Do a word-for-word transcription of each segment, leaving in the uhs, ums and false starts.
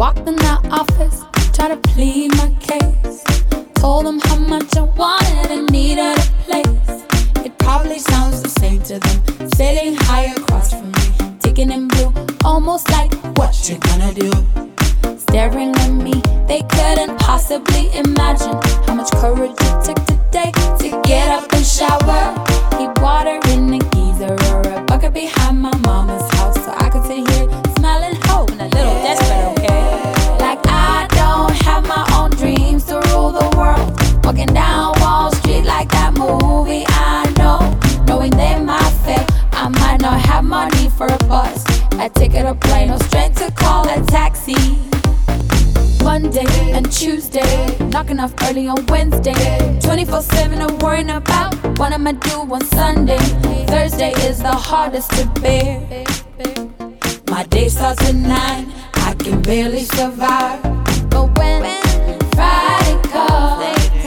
Walked in the office, tried to plead my case. Told them how much I wanted and needed a place. It probably sounds the same to them, sitting high across from me, ticking in blue, almost like, what you gonna do? Staring at me, they couldn't possibly imagine how much courage it took today to get up and shower. Keep water in the geyser or a bucket behind my mama's house, so I could sit here smiling, hoping a little desperate, okay? Like I don't have my own dreams to rule the world. Walking down Wall Street like that movie, I know. Knowing they might fail, I might not have money for a bus, a ticket, a plane, or strength to call a taxi. Monday and Tuesday, knocking off early on Wednesday. twenty-four seven I'm worrying about what I'ma do on Sunday. Thursday is the hardest to bear. My day starts at nine, I can barely survive. But when Friday comes,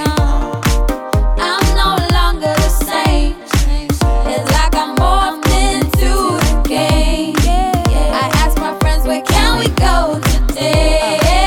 I'm no longer the same. It's like I'm morphed into the game. I ask my friends, where can we go today?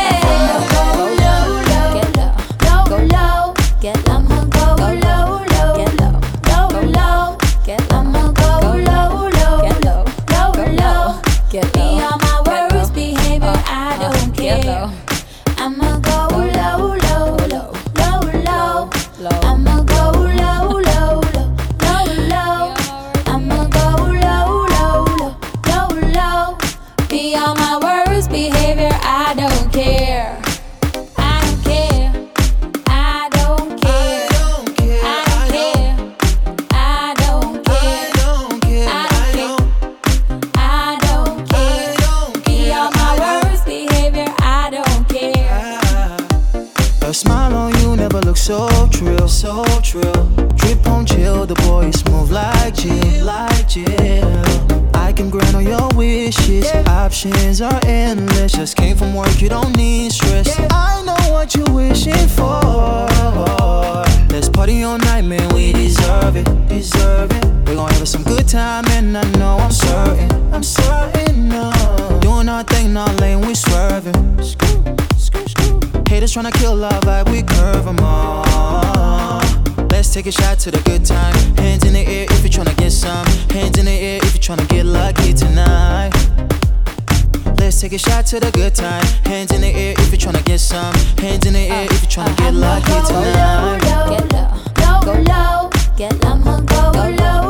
I'ma go low, low, low, low, low. I'ma go low, low, low, low, low. I'ma go low, low, low, low, low. Be on my worst behavior, I don't care. I don't care. I don't care. I don't care. I don't care. I don't care. I don't care. Be on my worst behavior, I don't care. A smile on you never looks so trill, so trill. Drip on chill, the boy is smooth like Jill, like Jill. I can grant all your wishes, options are endless. Just came from work, you don't need stress. I know what you're wishing for. Let's party all night, man, we deserve it, deserve it. We're gonna have some good time, and I know I'm certain, I'm certain, no. Doing our thing, our lane, we swerving. Haters tryna kill our vibe, we curve them all. Let's take a shot to the good time. Hands in the air if you're tryna get some. Hands in the air if you're tryna get lucky tonight. Let's take a shot to the good time. Hands in the air if you're tryna get some. Hands in the air if you're tryna get lucky tonight. Get low, low, go low, get low, I'ma go low.